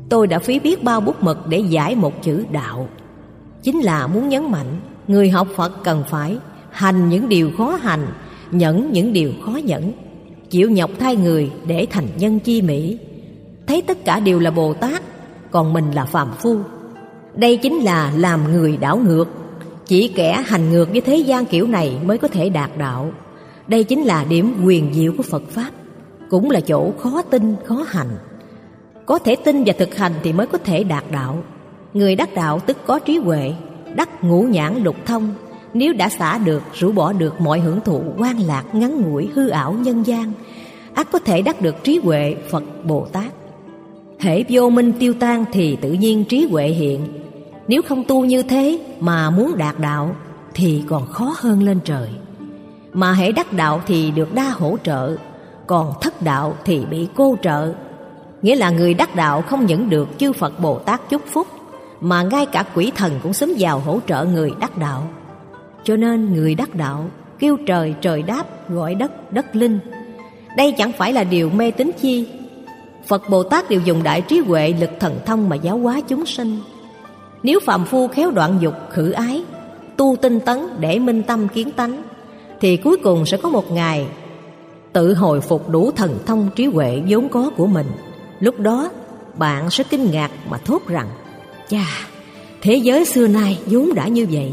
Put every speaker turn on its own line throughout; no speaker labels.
Tôi đã phí biết bao bút mực để giải một chữ đạo. Chính là muốn nhấn mạnh người học Phật cần phải hành những điều khó hành, nhẫn những điều khó nhẫn, chịu nhọc thay người để thành nhân chi mỹ. Thấy tất cả đều là Bồ Tát, còn mình là phàm phu. Đây chính là làm người đảo ngược. Chỉ kẻ hành ngược với thế gian kiểu này mới có thể đạt đạo. Đây chính là điểm huyền diệu của Phật Pháp, cũng là chỗ khó tin, khó hành. Có thể tin và thực hành thì mới có thể đạt đạo. Người đắc đạo tức có trí huệ, đắc ngũ nhãn lục thông. Nếu đã xả được, rũ bỏ được mọi hưởng thụ quan lạc ngắn ngủi hư ảo nhân gian, ắt có thể đắc được trí huệ Phật Bồ Tát. Hễ vô minh tiêu tan thì tự nhiên trí huệ hiện. Nếu không tu như thế mà muốn đạt đạo thì còn khó hơn lên trời. Mà hễ đắc đạo thì được đa hỗ trợ, còn thất đạo thì bị cô trợ. Nghĩa là người đắc đạo không những được chư Phật Bồ Tát chúc phúc, mà ngay cả quỷ thần cũng xúm vào hỗ trợ người đắc đạo. Cho nên người đắc đạo kêu trời trời đáp, gọi đất đất linh. Đây chẳng phải là điều mê tín chi. Phật Bồ Tát đều dùng đại trí huệ lực thần thông mà giáo hóa chúng sinh. Nếu phàm phu khéo đoạn dục khử ái, tu tinh tấn để minh tâm kiến tánh, thì cuối cùng sẽ có một ngày tự hồi phục đủ thần thông trí huệ vốn có của mình. Lúc đó bạn sẽ kinh ngạc mà thốt rằng: chà, thế giới xưa nay vốn đã như vậy.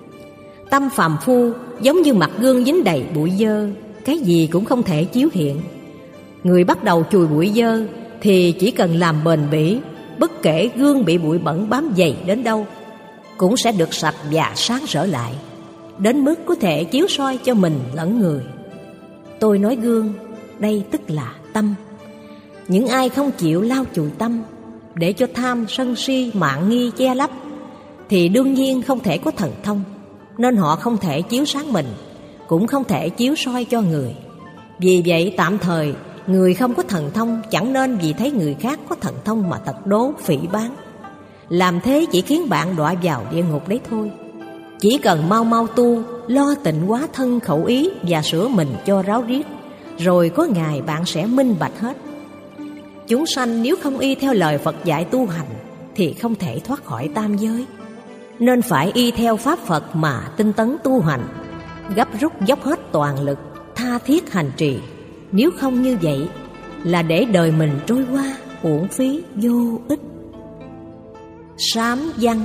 Tâm phàm phu giống như mặt gương dính đầy bụi dơ, cái gì cũng không thể chiếu hiện. Người bắt đầu chùi bụi dơ thì chỉ cần làm bền bỉ, bất kể gương bị bụi bẩn bám dày đến đâu cũng sẽ được sạch và sáng rỡ lại, đến mức có thể chiếu soi cho mình lẫn người. Tôi nói gương, đây tức là tâm. Những ai không chịu lau chùi tâm, để cho tham sân si mạn nghi che lấp, thì đương nhiên không thể có thần thông, nên họ không thể chiếu sáng mình, cũng không thể chiếu soi cho người. Vì vậy tạm thời người không có thần thông chẳng nên vì thấy người khác có thần thông mà tật đố phỉ báng. Làm thế chỉ khiến bạn đọa vào địa ngục đấy thôi. Chỉ cần mau mau tu, lo tịnh hóa thân khẩu ý và sửa mình cho ráo riết, rồi có ngày bạn sẽ minh bạch hết. Chúng sanh nếu không y theo lời Phật dạy tu hành thì không thể thoát khỏi tam giới, nên phải y theo pháp Phật mà tinh tấn tu hành, gấp rút dốc hết toàn lực, tha thiết hành trì. Nếu không như vậy là để đời mình trôi qua uổng phí vô ích. Sám văn.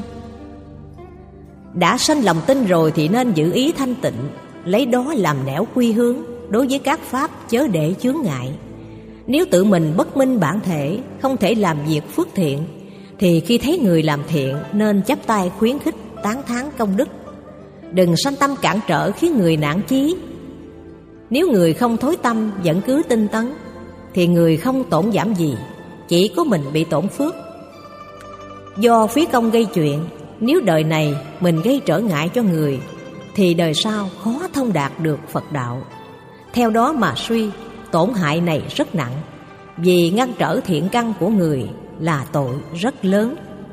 Đã sanh lòng tin rồi thì nên giữ ý thanh tịnh, lấy đó làm nẻo quy hướng đối với các pháp, chớ để chướng ngại. Nếu tự mình bất minh bản thể, không thể làm việc phước thiện, thì khi thấy người làm thiện nên chắp tay khuyến khích, tán thán công đức. Đừng sanh tâm cản trở khiến người nản chí. Nếu người không thối tâm vẫn cứ tinh tấn, thì người không tổn giảm gì, chỉ có mình bị tổn phước. Do phí công gây chuyện, nếu đời này mình gây trở ngại cho người, thì đời sau khó thông đạt được Phật đạo. Theo đó mà suy, tổn hại này rất nặng, vì ngăn trở thiện căn của người là tội rất lớn.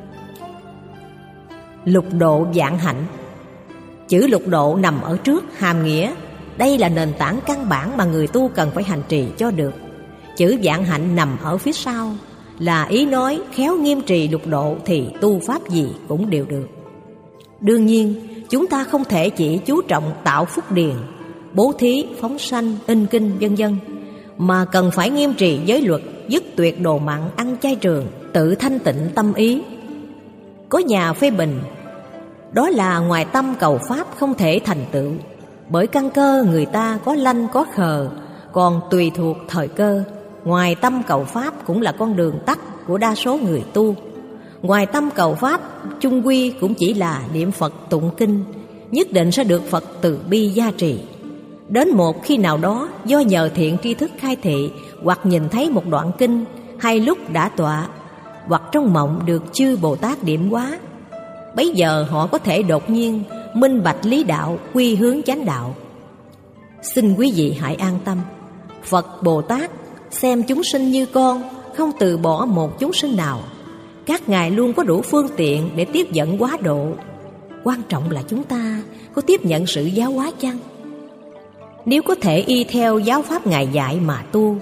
Lục độ vạn hạnh. Chữ lục độ nằm ở trước hàm nghĩa đây là nền tảng căn bản mà người tu cần phải hành trì cho được. Chữ vạn hạnh nằm ở phía sau, là ý nói khéo nghiêm trì lục độ thì tu pháp gì cũng đều được. Đương nhiên chúng ta không thể chỉ chú trọng tạo phúc điền, bố thí, phóng sanh, in kinh vân vân, mà cần phải nghiêm trì giới luật, dứt tuyệt đồ mặn, ăn chay trường, tự thanh tịnh tâm ý. Có nhà phê bình đó là ngoài tâm cầu pháp không thể thành tựu, bởi căn cơ người ta có lanh có khờ, còn tùy thuộc thời cơ. Ngoài tâm cầu pháp cũng là con đường tắt của đa số người tu. Ngoài tâm cầu pháp, chung quy cũng chỉ là niệm Phật tụng kinh, nhất định sẽ được Phật từ bi gia trì. Đến một khi nào đó, do nhờ thiện tri thức khai thị, hoặc nhìn thấy một đoạn kinh, hay lúc đã tọa, hoặc trong mộng được chư Bồ Tát điểm hóa, bấy giờ họ có thể đột nhiên minh bạch lý đạo, quy hướng chánh đạo. Xin quý vị hãy an tâm, Phật Bồ Tát xem chúng sinh như con, không từ bỏ một chúng sinh nào. Các ngài luôn có đủ phương tiện để tiếp dẫn hóa độ. Quan trọng là chúng ta có tiếp nhận sự giáo hóa chăng? Nếu có thể y theo giáo pháp ngài dạy mà tu,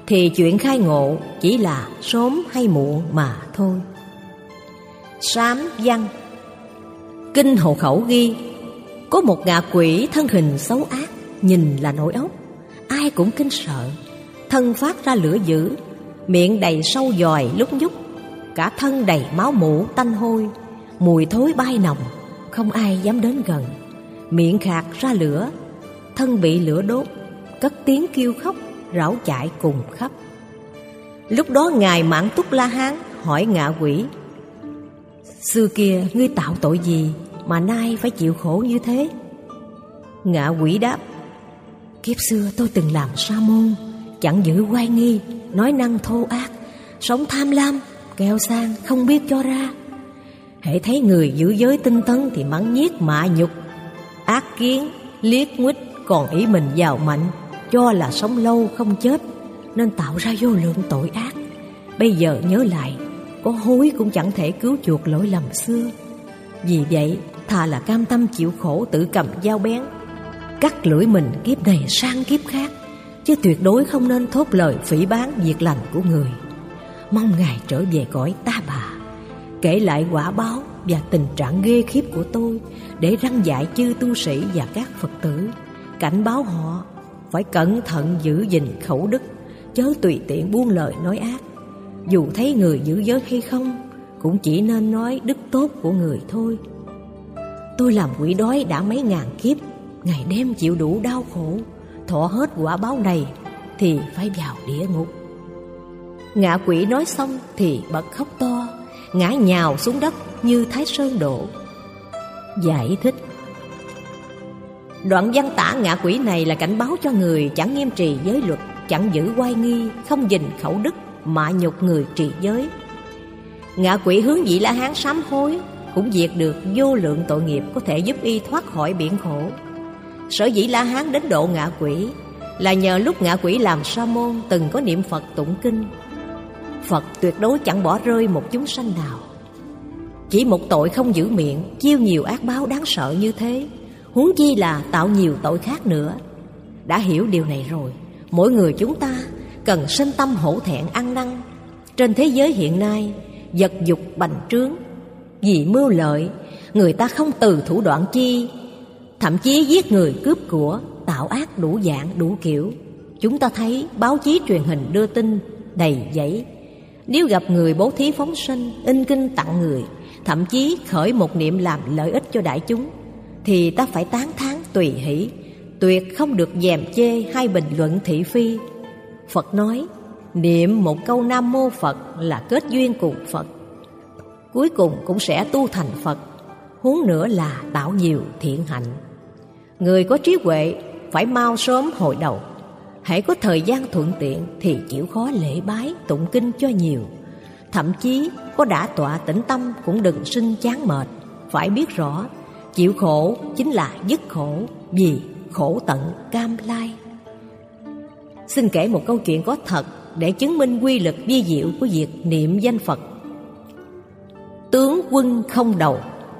thì chuyện khai ngộ chỉ là sớm hay muộn mà thôi. Sám văn. Kinh Hộ Khẩu ghi, có một ngạ quỷ thân hình xấu ác, nhìn là nổi óc, ai cũng kính sợ, thân phát ra lửa dữ, miệng đầy sâu giòi lúc nhúc, cả thân đầy máu mủ tanh hôi, mùi thối bay nồng, không ai dám đến gần. Miệng khạc ra lửa, thân bị lửa đốt, cất tiếng kêu khóc, rảo chạy cùng khắp. Lúc đó Ngài Mãn Túc La Hán hỏi ngạ quỷ: xưa kia ngươi tạo tội gì mà nay phải chịu khổ như thế? Ngạ quỷ đáp: kiếp xưa tôi từng làm sa môn, chẳng giữ oai nghi, nói năng thô ác, sống tham lam, keo sang, không biết cho ra. hễ thấy người giữ giới tinh tấn thì mắng nhiếc mạ nhục, ác kiến, liếc nguýt, còn ý mình giàu mạnh, cho là sống lâu không chết, nên tạo ra vô lượng tội ác. Bây giờ nhớ lại, có hối cũng chẳng thể cứu chuộc lỗi lầm xưa. Vì vậy, thà là cam tâm chịu khổ tự cầm dao bén, cắt lưỡi mình kiếp này sang kiếp khác, chứ tuyệt đối không nên thốt lời phỉ báng việc lành của người. Mong Ngài trở về cõi Ta Bà, kể lại quả báo và tình trạng ghê khiếp của tôi, để răn dạy chư tu sĩ và các Phật tử, cảnh báo họ phải cẩn thận giữ gìn khẩu đức, chớ tùy tiện buông lời nói ác. Dù thấy người giữ giới hay không, cũng chỉ nên nói đức tốt của người thôi. Tôi làm quỷ đói đã mấy ngàn kiếp, ngày đêm chịu đủ đau khổ, thọ hết quả báo này thì phải vào địa ngục. Ngạ quỷ nói xong thì bật khóc to, ngã nhào xuống đất như Thái Sơn đổ. Giải thích: đoạn văn tả ngạ quỷ này là cảnh báo cho người chẳng nghiêm trì giới luật, chẳng giữ oai nghi, không gìn khẩu đức, mạ nhục người trì giới. Ngạ quỷ hướng Vị La Hán sám hối, cũng diệt được vô lượng tội nghiệp, có thể giúp y thoát khỏi biển khổ. Sở dĩ La Hán đến độ ngạ quỷ là nhờ lúc ngạ quỷ làm sa môn từng có niệm Phật tụng kinh. Phật tuyệt đối chẳng bỏ rơi một chúng sanh nào. Chỉ một tội không giữ miệng, chiêu nhiều ác báo đáng sợ như thế, huống chi là tạo nhiều tội khác nữa. Đã hiểu điều này rồi, mỗi người chúng ta cần sinh tâm hổ thẹn ăn năn. Trên thế giới hiện nay, vật dục bành trướng, vì mưu lợi, người ta không từ thủ đoạn chi, thậm chí giết người cướp của, tạo ác đủ dạng đủ kiểu. Chúng ta thấy báo chí truyền hình đưa tin đầy dẫy. Nếu gặp người bố thí phóng sinh, in kinh tặng người, thậm chí khởi một niệm làm lợi ích cho đại chúng, thì ta phải tán thán tùy hỷ, tuyệt không được dèm chê hay bình luận thị phi. Phật nói, niệm một câu Nam Mô Phật là kết duyên cùng Phật, cuối cùng cũng sẽ tu thành Phật, huống nữa là tạo nhiều thiện hạnh. Người có trí huệ phải mau sớm hồi đầu, hãy có thời gian thuận tiện thì chịu khó lễ bái tụng kinh cho nhiều. Thậm chí có đã tọa tĩnh tâm cũng đừng sinh chán mệt. Phải biết rõ, chịu khổ chính là dứt khổ, vì khổ tận cam lai. Xin kể một câu chuyện có thật để chứng minh quy lực vi diệu của việc niệm danh Phật. Tướng quân không đầu.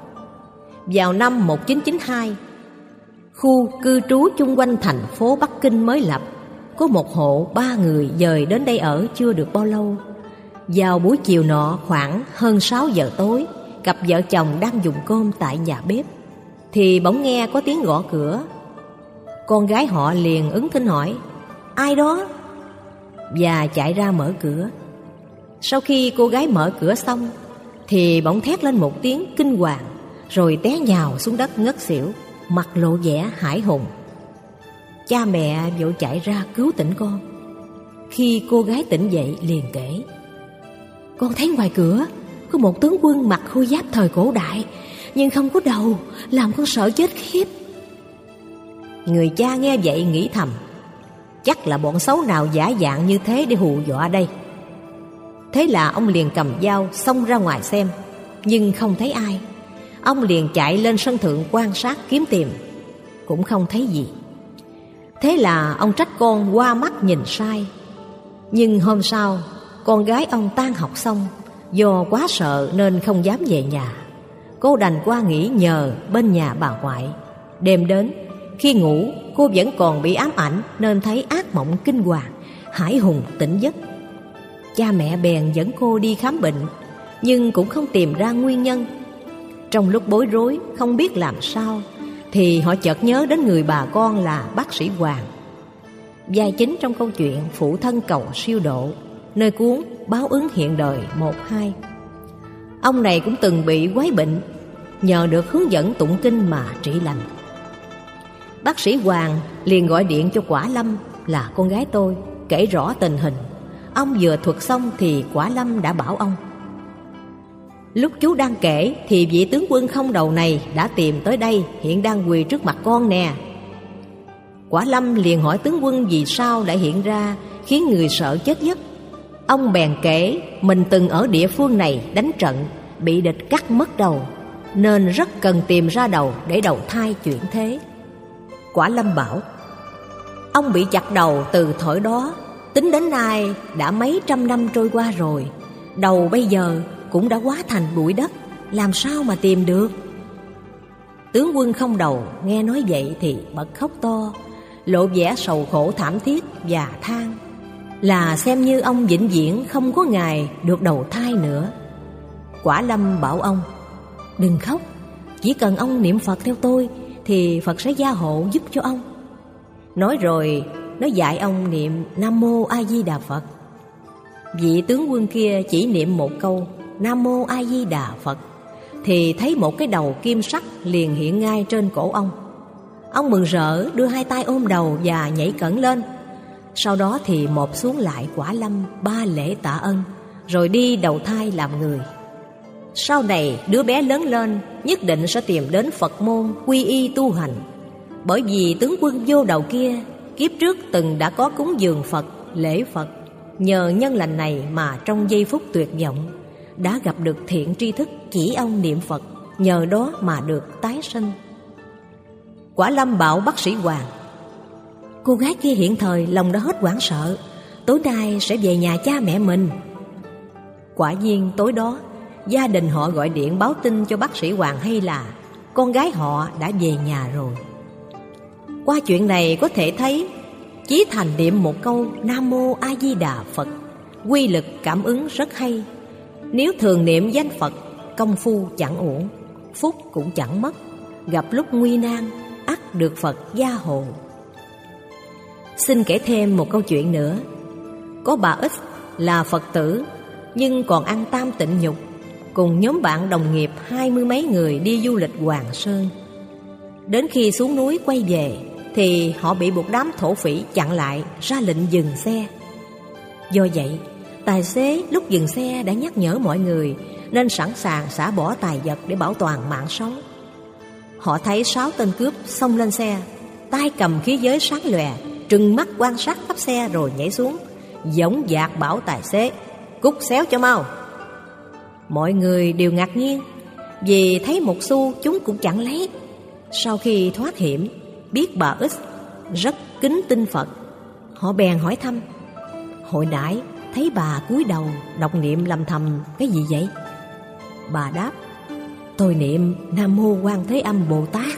Vào năm 1992, khu cư trú chung quanh thành phố Bắc Kinh mới lập, có một hộ 3 người dời đến đây ở chưa được bao lâu. Vào buổi chiều nọ khoảng hơn 6 giờ tối, cặp vợ chồng đang dùng cơm tại nhà bếp, thì bỗng nghe có tiếng gõ cửa. Con gái họ liền ứng thinh hỏi: ai đó? Và chạy ra mở cửa. Sau khi cô gái mở cửa xong thì bỗng thét lên một tiếng kinh hoàng, rồi té nhào xuống đất ngất xỉu, mặt lộ vẻ hãi hùng. Cha mẹ vội chạy ra cứu tỉnh con. Khi cô gái tỉnh dậy liền kể: con thấy ngoài cửa có một tướng quân mặc khôi giáp thời cổ đại, nhưng không có đầu, làm con sợ chết khiếp. Người cha nghe vậy nghĩ thầm: chắc là bọn xấu nào giả dạng như thế để hù dọa đây. Thế là ông liền cầm dao xông ra ngoài xem, nhưng không thấy ai. Ông liền chạy lên sân thượng quan sát kiếm tìm, cũng không thấy gì. Thế là ông trách con qua mắt nhìn sai. Nhưng hôm sau, con gái ông tan học xong, do quá sợ nên không dám về nhà. Cô đành qua nghỉ nhờ bên nhà bà ngoại. Đêm đến, khi ngủ cô vẫn còn bị ám ảnh, nên thấy ác mộng kinh hoàng, Hải hùng tỉnh giấc. Cha mẹ bèn dẫn cô đi khám bệnh, nhưng cũng không tìm ra nguyên nhân. Trong lúc bối rối không biết làm sao, thì họ chợt nhớ đến người bà con là bác sĩ Hoàng, vai chính trong câu chuyện Phụ Thân Cầu Siêu Độ, nơi cuốn Báo Ứng Hiện Đời 1-2. Ông này cũng từng bị quái bệnh, nhờ được hướng dẫn tụng kinh mà trị lành. Bác sĩ Hoàng liền gọi điện cho Quả Lâm là con gái tôi, kể rõ tình hình. Ông vừa thuật xong thì Quả Lâm đã bảo ông: lúc chú đang kể thì vị tướng quân không đầu này đã tìm tới đây, hiện đang quỳ trước mặt con nè. Quả Lâm liền hỏi tướng quân vì sao lại hiện ra, khiến người sợ chết giấc. Ông bèn kể mình từng ở địa phương này đánh trận, bị địch cắt mất đầu, nên rất cần tìm ra đầu để đầu thai chuyển thế. Quả Lâm bảo: ông bị chặt đầu từ thuở đó, tính đến nay đã mấy trăm năm trôi qua rồi, đầu bây giờ cũng đã hóa thành bụi đất, làm sao mà tìm được. Tướng quân không đầu nghe nói vậy thì bật khóc to, lộ vẻ sầu khổ thảm thiết và than là xem như ông vĩnh viễn không có ngày được đầu thai nữa. Quả Lâm bảo ông: đừng khóc, chỉ cần ông niệm Phật theo tôi thì Phật sẽ gia hộ giúp cho ông. Nói rồi nó dạy ông niệm Nam Mô A Di Đà Phật. Vị tướng quân kia chỉ niệm một câu Nam Mô A Di Đà Phật thì thấy một cái đầu kim sắc liền hiện ngay trên cổ ông. Ông mừng rỡ đưa hai tay ôm đầu và nhảy cẫng lên. Sau đó thì mộp xuống lại Quả Lâm 3 lễ tạ ân, rồi đi đầu thai làm người. Sau này đứa bé lớn lên nhất định sẽ tìm đến Phật môn quy y tu hành, bởi vì tướng quân vô đầu kia kiếp trước từng đã có cúng dường Phật, lễ Phật. Nhờ nhân lành này mà trong giây phút tuyệt vọng đã gặp được thiện tri thức chỉ ông niệm Phật, nhờ đó mà được tái sinh. Quả Lâm bảo bác sĩ Hoàng: cô gái kia hiện thời lòng đã hết hoảng sợ, tối nay sẽ về nhà cha mẹ mình. Quả nhiên tối đó gia đình họ gọi điện báo tin cho bác sĩ Hoàng hay là con gái họ đã về nhà rồi. Qua chuyện này có thể thấy chí thành niệm một câu Nam Mô A Di Đà Phật quy lực cảm ứng rất hay. Nếu thường niệm danh Phật, công phu chẳng uổng, phúc cũng chẳng mất, gặp lúc nguy nan ắt được Phật gia hộ. Xin kể thêm một câu chuyện nữa. Có bà X là Phật tử nhưng còn ăn tam tịnh nhục, cùng nhóm bạn đồng nghiệp 20 mấy người đi du lịch Hoàng Sơn. Đến khi xuống núi quay về thì họ bị một đám thổ phỉ chặn lại, ra lệnh dừng xe. Do vậy tài xế lúc dừng xe đã nhắc nhở mọi người nên sẵn sàng xả bỏ tài vật để bảo toàn mạng sống. Họ thấy 6 tên cướp xông lên xe, tay cầm khí giới sáng lòe, trừng mắt quan sát khắp xe rồi nhảy xuống, dõng dạc bảo tài xế cút xéo cho mau. Mọi người đều ngạc nhiên vì thấy một xu chúng cũng chẳng lấy. Sau khi thoát hiểm, biết bà X rất kính tin Phật, họ bèn hỏi thăm: hồi nãy thấy bà cúi đầu đọc niệm lầm thầm cái gì vậy? Bà đáp: tôi niệm Nam Mô Quan Thế Âm Bồ Tát.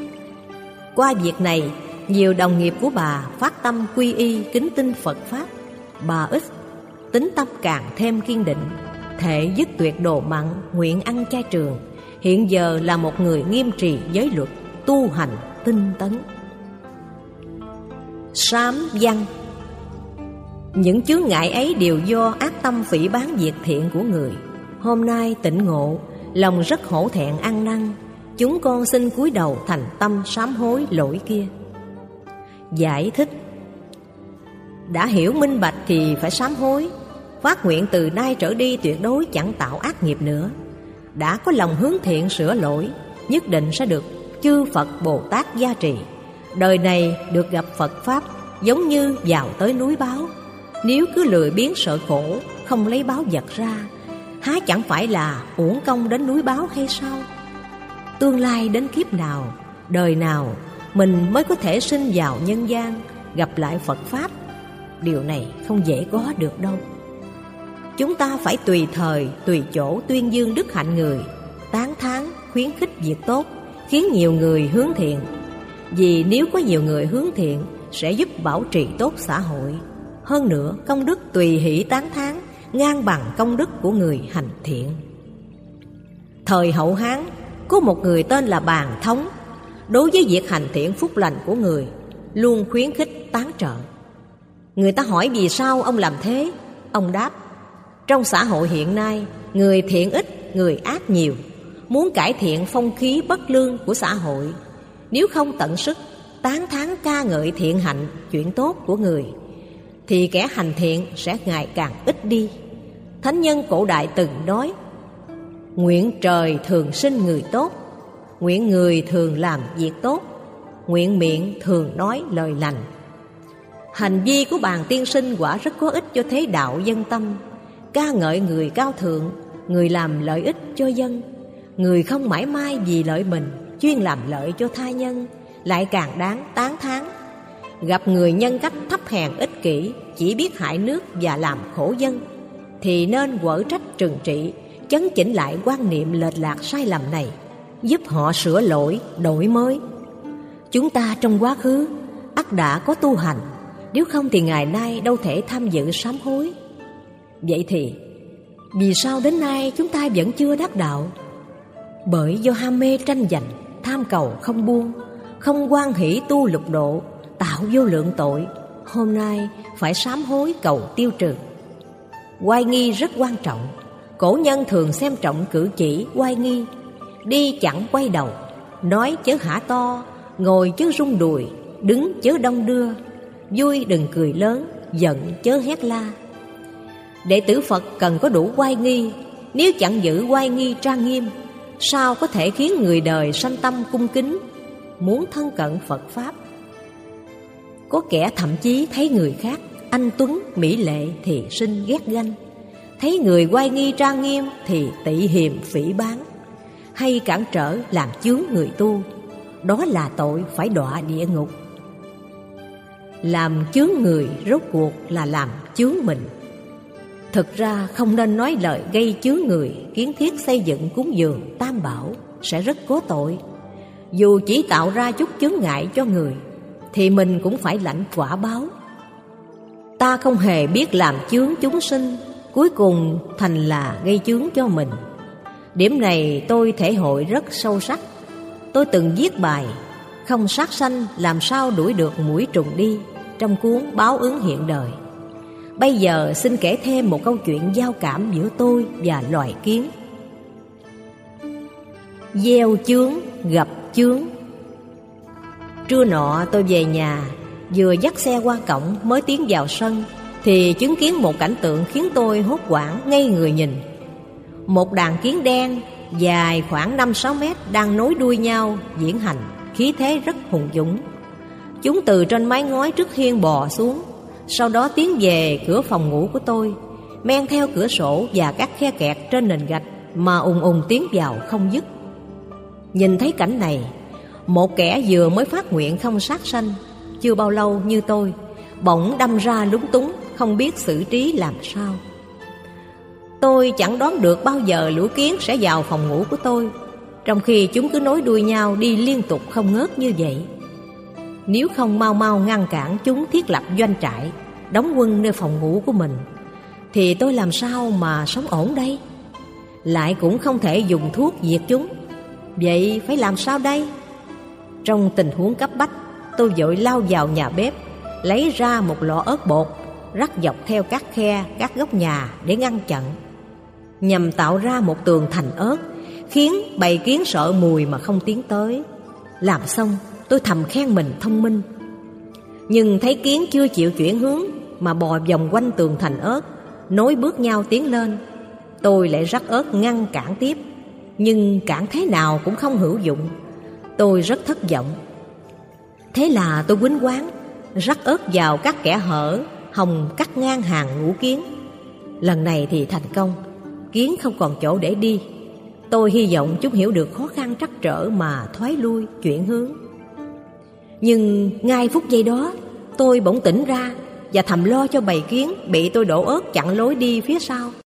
Qua việc này, nhiều đồng nghiệp của bà phát tâm quy y kính tin Phật Pháp. Bà X tính tâm càng thêm kiên định, thệ dứt tuyệt đồ mặn, nguyện ăn chay trường. Hiện giờ là một người nghiêm trì giới luật, tu hành tinh tấn. Sám văn. Những chướng ngại ấy đều do ác tâm phỉ báng diệt thiện của người. Hôm nay tỉnh ngộ, lòng rất hổ thẹn ăn năn, chúng con xin cúi đầu thành tâm sám hối lỗi kia. Giải thích: đã hiểu minh bạch thì phải sám hối, phát nguyện từ nay trở đi tuyệt đối chẳng tạo ác nghiệp nữa. Đã có lòng hướng thiện sửa lỗi, nhất định sẽ được chư Phật Bồ Tát gia trì. Đời này được gặp Phật Pháp giống như vào tới núi báo. Nếu cứ lười biếng sợ khổ, không lấy báo vật ra, há chẳng phải là uổng công đến núi báo hay sao? Tương lai đến kiếp nào, đời nào mình mới có thể sinh vào nhân gian, gặp lại Phật Pháp? Điều này không dễ có được đâu. Chúng ta phải tùy thời, tùy chỗ tuyên dương đức hạnh người, tán thán, khuyến khích việc tốt, khiến nhiều người hướng thiện. Vì nếu có nhiều người hướng thiện sẽ giúp bảo trì tốt xã hội. Hơn nữa, công đức tùy hỷ tán thán, ngang bằng công đức của người hành thiện. Thời Hậu Hán, có một người tên là Bàn Thống. Đối với việc hành thiện phúc lành của người, luôn khuyến khích tán trợ. Người ta hỏi vì sao ông làm thế? Ông đáp: trong xã hội hiện nay, người thiện ít, người ác nhiều. Muốn cải thiện phong khí bất lương của xã hội, nếu không tận sức tán thán ca ngợi thiện hạnh, chuyện tốt của người, thì kẻ hành thiện sẽ ngày càng ít đi. Thánh nhân cổ đại từng nói: nguyện trời thường sinh người tốt, nguyện người thường làm việc tốt, nguyện miệng thường nói lời lành. Hành vi của Bàn tiên sinh quả rất có ích cho thế đạo dân tâm. Ca ngợi người cao thượng, người làm lợi ích cho dân, người không mãi mai vì lợi mình, chuyên làm lợi cho tha nhân, lại càng đáng tán thán. Gặp người nhân cách thấp hèn ích kỷ, chỉ biết hại nước và làm khổ dân, thì nên quở trách trừng trị, chấn chỉnh lại quan niệm lệch lạc sai lầm này, giúp họ sửa lỗi, đổi mới. Chúng ta trong quá khứ ắt đã có tu hành, nếu không thì ngày nay đâu thể tham dự sám hối. Vậy thì vì sao đến nay chúng ta vẫn chưa đắc đạo? Bởi do ham mê tranh giành, tham cầu không buông, không hoan hỷ tu lục độ, tạo vô lượng tội, hôm nay phải sám hối cầu tiêu trừ. Oai nghi rất quan trọng. Cổ nhân thường xem trọng cử chỉ oai nghi. Đi chẳng quay đầu, nói chớ hả to, ngồi chớ rung đùi, đứng chớ đong đưa, vui đừng cười lớn, giận chớ hét la. Đệ tử Phật cần có đủ oai nghi. Nếu chẳng giữ oai nghi trang nghiêm, sao có thể khiến người đời sanh tâm cung kính, muốn thân cận Phật Pháp? Có kẻ thậm chí thấy người khác anh tuấn mỹ lệ thì sinh ghét ganh, thấy người oai nghi trang nghiêm thì tị hiềm phỉ báng, hay cản trở làm chướng người tu. Đó là tội phải đọa địa ngục. Làm chướng người rốt cuộc là làm chướng mình. Thực ra không nên nói lời gây chướng người. Kiến thiết xây dựng cúng dường tam bảo sẽ rất có tội. Dù chỉ tạo ra chút chướng ngại cho người, thì mình cũng phải lãnh quả báo. Ta không hề biết làm chướng chúng sinh, cuối cùng thành là gây chướng cho mình. Điểm này tôi thể hội rất sâu sắc. Tôi từng viết bài "Không sát sanh làm sao đuổi được muỗi trùng đi" trong cuốn Báo ứng hiện đời. Bây giờ xin kể thêm một câu chuyện giao cảm giữa tôi và loài kiến. Gieo chướng gặp chướng. Trưa nọ tôi về nhà, vừa dắt xe qua cổng mới tiến vào sân, thì chứng kiến một cảnh tượng khiến tôi hốt hoảng ngây người nhìn. Một đàn kiến đen dài khoảng 5-6 mét đang nối đuôi nhau diễn hành, khí thế rất hùng dũng. Chúng từ trên mái ngói trước hiên bò xuống, sau đó tiến về cửa phòng ngủ của tôi, men theo cửa sổ và các khe kẹt trên nền gạch mà ùng tiến vào không dứt. Nhìn thấy cảnh này, một kẻ vừa mới phát nguyện không sát sanh chưa bao lâu như tôi bỗng đâm ra lúng túng, không biết xử trí làm sao. Tôi chẳng đoán được bao giờ lũ kiến sẽ vào phòng ngủ của tôi, trong khi chúng cứ nối đuôi nhau đi liên tục không ngớt như vậy. Nếu không mau mau ngăn cản chúng thiết lập doanh trại, đóng quân nơi phòng ngủ của mình, thì tôi làm sao mà sống ổn đây? Lại cũng không thể dùng thuốc diệt chúng. Vậy phải làm sao đây? Trong tình huống cấp bách, tôi vội lao vào nhà bếp, lấy ra một lọ ớt bột, rắc dọc theo các khe, các góc nhà để ngăn chặn, nhằm tạo ra một tường thành ớt, khiến bầy kiến sợ mùi mà không tiến tới. Làm xong, tôi thầm khen mình thông minh. Nhưng thấy kiến chưa chịu chuyển hướng mà bò vòng quanh tường thành ớt, nối bước nhau tiến lên. Tôi lại rắc ớt ngăn cản tiếp, nhưng cản thế nào cũng không hữu dụng. Tôi rất thất vọng. Thế là tôi quýnh quáng rắc ớt vào các kẽ hở hòng cắt ngang hàng ngũ kiến. Lần này thì thành công, kiến không còn chỗ để đi. Tôi hy vọng chúng hiểu được khó khăn trắc trở mà thoái lui, chuyển hướng. Nhưng ngay phút giây đó, tôi bỗng tỉnh ra và thầm lo cho bầy kiến bị tôi đổ ớt chặn lối đi phía sau.